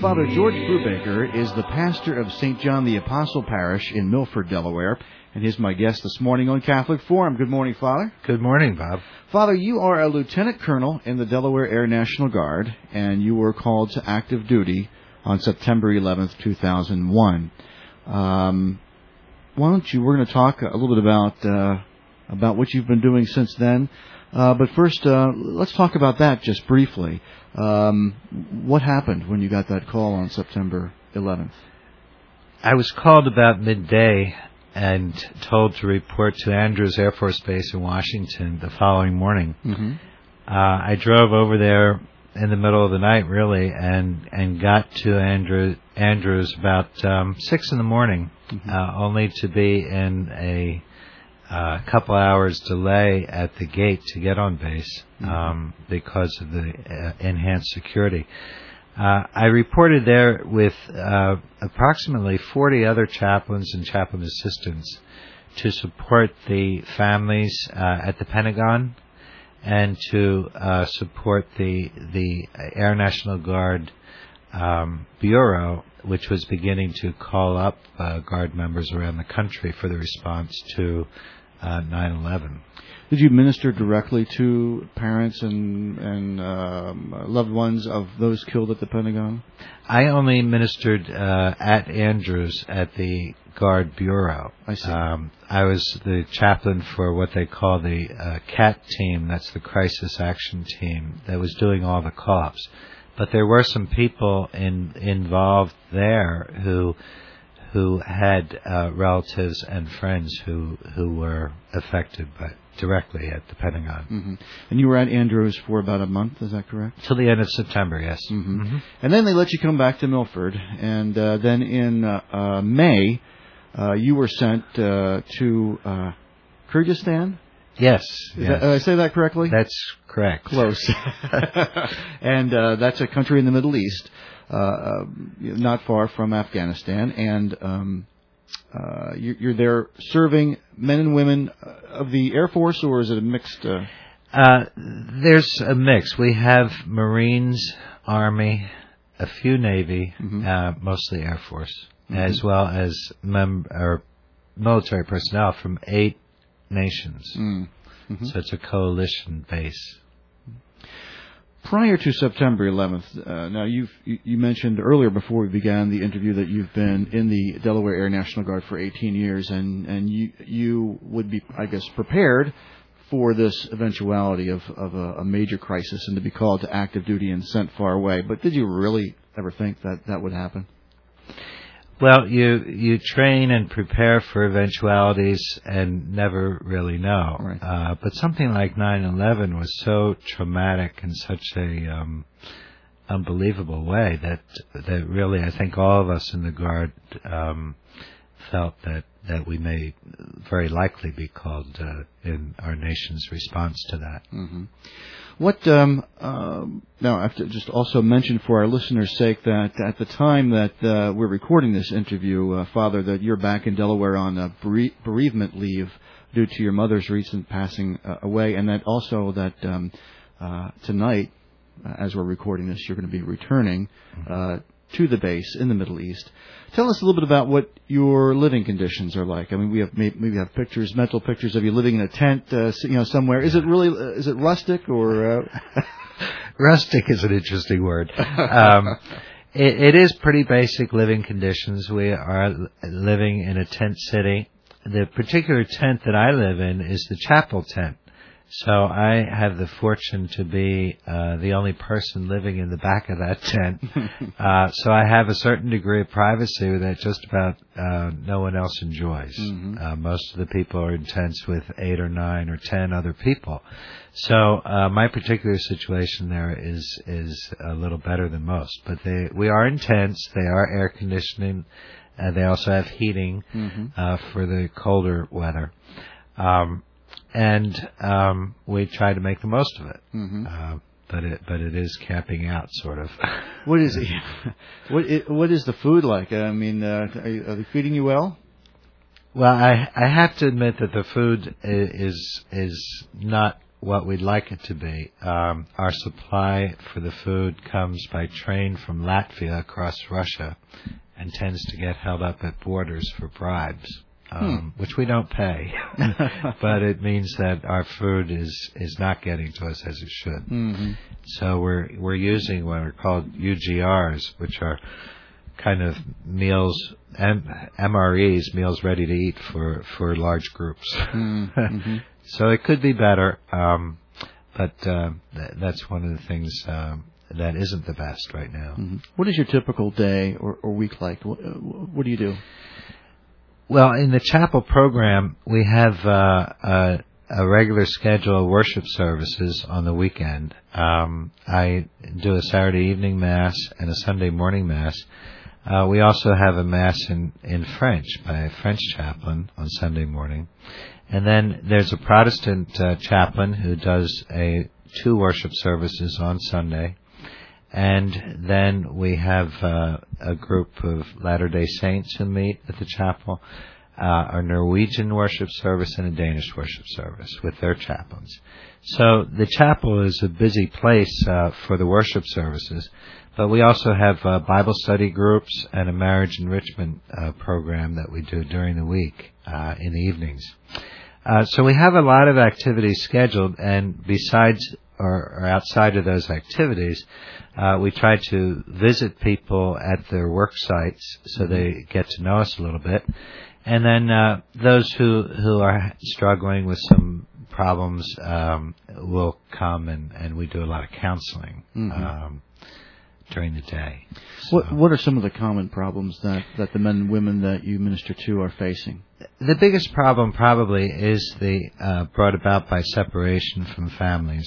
Father George Brubaker is the pastor of St. John the Apostle Parish in Milford, Delaware, and he's my guest this morning on Catholic Forum. Good morning, Father. Good morning, Bob. Father, you are a lieutenant colonel in the Delaware Air National Guard, and you were called to active duty on September 11th, 2001. Why don't you, we're going to talk a little bit about what you've been doing since then. But first, let's talk about that just briefly. What happened when you got that call on September 11th? I was called about midday and told to report to Andrews Air Force Base in Washington the following morning. Mm-hmm. I drove over there in the middle of the night, really, and got to Andrews about 6 in the morning, mm-hmm. Only to be in a couple hours delay at the gate to get on base, because of the enhanced security. I reported there with approximately 40 other chaplains and chaplain assistants to support the families at the Pentagon and to support the Air National Guard Bureau, which was beginning to call up Guard members around the country for the response to 9/11. Did you minister directly to parents and loved ones of those killed at the Pentagon? I only ministered at Andrews at the Guard Bureau. I see. I was the chaplain for what they call the CAT team, that's the Crisis Action Team, that was doing all the call-ups. But there were some people involved there who had relatives and friends who were affected directly at the Pentagon. Mm-hmm. And you were at Andrews for about a month, is that correct? Till the end of September, yes. Mm-hmm. Mm-hmm. And then they let you come back to Milford, and then in May, you were sent to Kyrgyzstan? Yes. Did I say that correctly? That's correct. Close. And that's a country in the Middle East, not far from Afghanistan, and you're there serving men and women of the Air Force, or is it a mixed? There's a mix. We have Marines, Army, a few Navy, mm-hmm. Mostly Air Force, mm-hmm. as well as military personnel from 8 nations. Mm-hmm. So it's a coalition base. Prior to September 11th, now you mentioned earlier before we began the interview that you've been in the Delaware Air National Guard for 18 years, and you would be, I guess, prepared for this eventuality of a major crisis and to be called to active duty and sent far away. But did you really ever think that would happen? Well, you train and prepare for eventualities and never really know. Right. But something like 9/11 was so traumatic in such a unbelievable way that really I think all of us in the Guard felt that we may very likely be called in our nation's response to that. Mm-hmm. What now? I have to just also mention for our listeners' sake that at the time that we're recording this interview, Father, that you're back in Delaware on bereavement leave due to your mother's recent passing away, and that also that tonight, as we're recording this, you're going to be returning to the base in the Middle East. Tell us a little bit about what your living conditions are like. I mean, we have maybe have pictures, mental pictures of you living in a tent, somewhere. Is it really is it rustic or? Rustic is an interesting word. It is pretty basic living conditions. We are living in a tent city. The particular tent that I live in is the chapel tent. So I have the fortune to be the only person living in the back of that tent. So I have a certain degree of privacy that just about no one else enjoys. Mm-hmm. Most of the people are in tents with 8 or 9 or 10 other people. So my particular situation there is a little better than most. But we are in tents. They are air conditioning. They also have heating for the colder weather. And we try to make the most of it. Mm-hmm. But it is camping out, sort of. What is it? What is the food like? I mean, are they feeding you well? Well, I have to admit that the food is not what we'd like it to be. Our supply for the food comes by train from Latvia across Russia and tends to get held up at borders for bribes, which we don't pay. But it means that our food is not getting to us as it should. Mm-hmm. So we're using what are called UGRs, which are kind of meals, MREs, meals ready to eat for large groups. Mm-hmm. So it could be better, but that's one of the things that isn't the best right now. Mm-hmm. What is your typical day or week like? What do you do? Well, in the chapel program, we have a regular schedule of worship services on the weekend. I do a Saturday evening Mass and a Sunday morning Mass. We also have a Mass in French by a French chaplain on Sunday morning. And then there's a Protestant chaplain who does 2 worship services on Sunday. And then we have a group of Latter-day Saints who meet at the chapel, a Norwegian worship service and a Danish worship service with their chaplains. So the chapel is a busy place for the worship services, but we also have Bible study groups and a marriage enrichment program that we do during the week in the evenings. So we have a lot of activities scheduled, and besides or outside of those activities, we try to visit people at their work sites so they get to know us a little bit. And then those who are struggling with some problems will come, and we do a lot of counseling during the day. So, what are some of the common problems that the men and women that you minister to are facing? The biggest problem probably is the brought about by separation from families.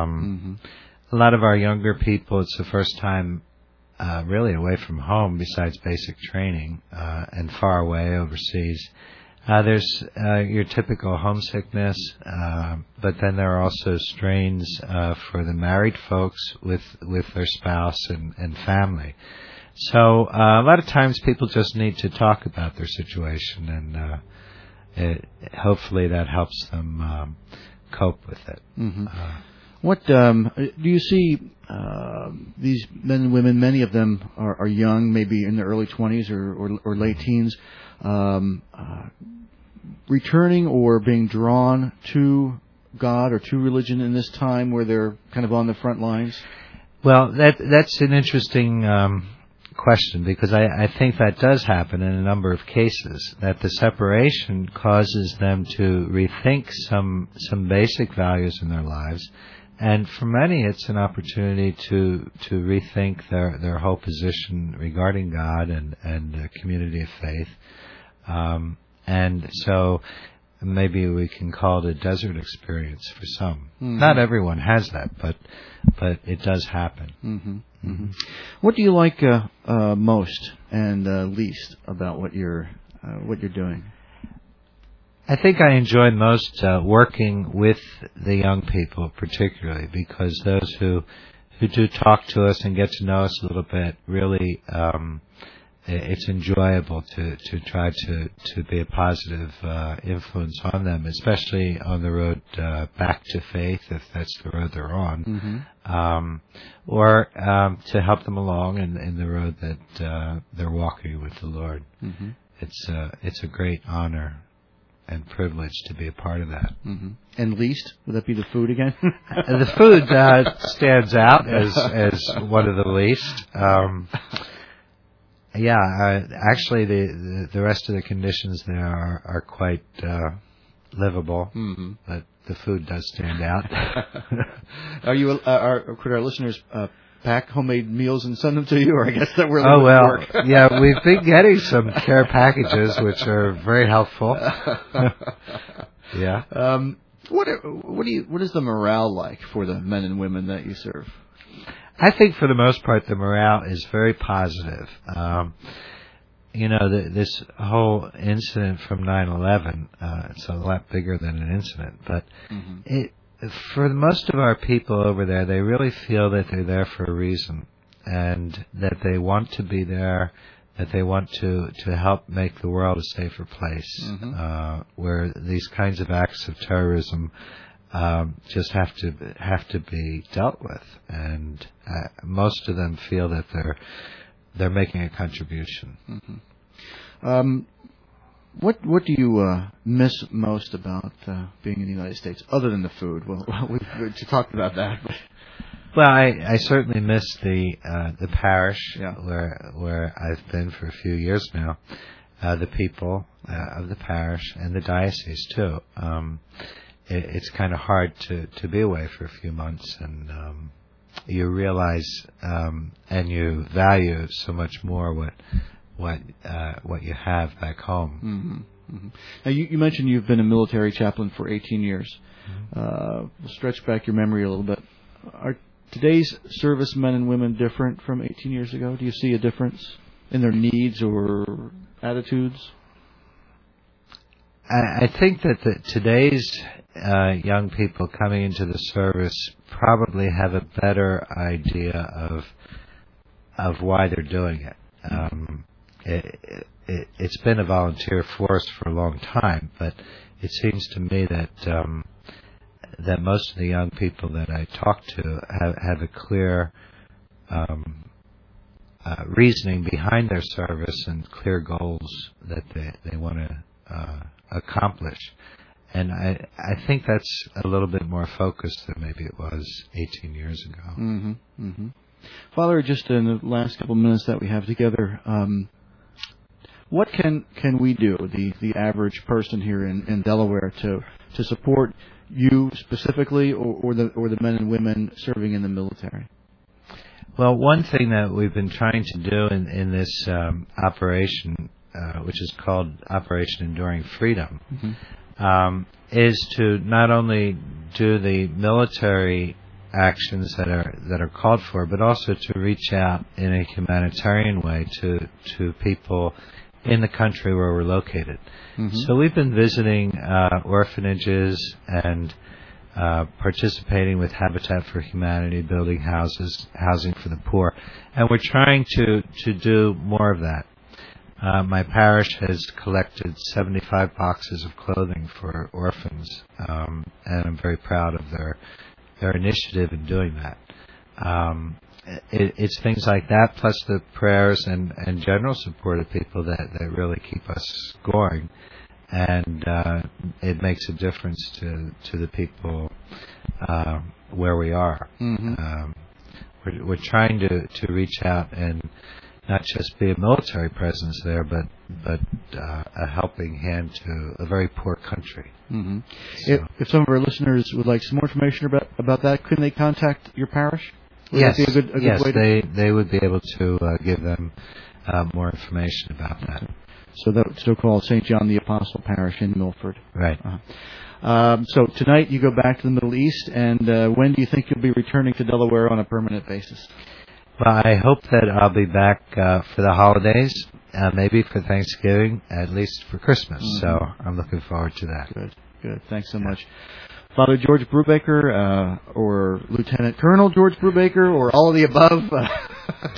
A lot of our younger people, it's the first time really away from home besides basic training and far away overseas. There's your typical homesickness, but then there are also strains for the married folks with their spouse and family. So a lot of times people just need to talk about their situation, and hopefully that helps them cope with it. Mm-hmm. What do you see? These men and women, many of them are young, maybe in their early 20s or late teens, returning or being drawn to God or to religion in this time where they're kind of on the front lines? Well, that's an interesting question, because I think that does happen in a number of cases, that the separation causes them to rethink some basic values in their lives. And for many, it's an opportunity to rethink their whole position regarding God and the community of faith. And so maybe we can call it a desert experience for some. Mm-hmm. Not everyone has that, but it does happen. Mm-hmm. Mm-hmm. What do you like most and least about what you're doing? I think I enjoy most working with the young people, particularly because those who do talk to us and get to know us a little bit, really, it's enjoyable to try to be a positive influence on them, especially on the road back to faith, if that's the road they're on, mm-hmm. Or to help them along in the road that they're walking with the Lord. Mm-hmm. It's a great honor and privilege to be a part of that. Mm-hmm. And least, would that be the food again? The food stands out as one of the least. Actually, the rest of the conditions there are quite livable, mm-hmm. but the food does stand out. Could our listeners pack homemade meals and send them to you, or I guess that we're work? Yeah, we've been getting some care packages, which are very helpful. Yeah. What is the morale like for the men and women that you serve? I think for the most part the morale is very positive. This whole incident from 9/11, it's a lot bigger than an incident, but mm-hmm. For most of our people over there, they really feel that they're there for a reason, and that they want to be there, that they want to help make the world a safer place, mm-hmm. Where these kinds of acts of terrorism just have to be dealt with, and most of them feel that they're making a contribution. Mm-hmm. What do you miss most about being in the United States, other than the food? Well, we've talked about that. But. Well, I certainly miss the parish Yeah. where I've been for a few years now. The people of the parish and the diocese too. It's kind of hard to be away for a few months, and you realize and you value so much more what you have back home. Mm-hmm. Mm-hmm. Now, you mentioned you've been a military chaplain for 18 years. Mm-hmm. We'll stretch back your memory a little bit. Are today's servicemen and women different from 18 years ago? Do you see a difference in their needs or attitudes? I think that today's young people coming into the service probably have a better idea of why they're doing it. It's been a volunteer force for a long time, but it seems to me that most of the young people that I talk to have a clear reasoning behind their service and clear goals that they want to accomplish. And I think that's a little bit more focused than maybe it was 18 years ago. Mm-hmm. Mm-hmm. Father, just in the last couple of minutes that we have together, what can we do, the average person here in Delaware, to support you specifically, or the men and women serving in the military? Well, one thing that we've been trying to do in this operation, which is called Operation Enduring Freedom, mm-hmm. Is to not only do the military actions that are called for, but also to reach out in a humanitarian way to people in the country where we're located. Mm-hmm. So we've been visiting orphanages and participating with Habitat for Humanity, building housing for the poor, and we're trying to do more of that. My parish has collected 75 boxes of clothing for orphans, and I'm very proud of their initiative in doing that. It's things like that, plus the prayers and general support of people that really keep us going, and it makes a difference to the people where we are. Mm-hmm. We're trying to reach out and not just be a military presence there, but a helping hand to a very poor country. Mm-hmm. So. If some of our listeners would like some more information about that, couldn't they contact your parish? Would yes, that be a good way to... they would be able to give them more information about that. So that so-called St. John the Apostle Parish in Milford. Right. So tonight you go back to the Middle East, and when do you think you'll be returning to Delaware on a permanent basis? Well, I hope that I'll be back for the holidays, maybe for Thanksgiving, at least for Christmas. Mm-hmm. So I'm looking forward to that. Good. Thanks so much. Father George Brubaker, or Lieutenant Colonel George Brubaker, or all of the above.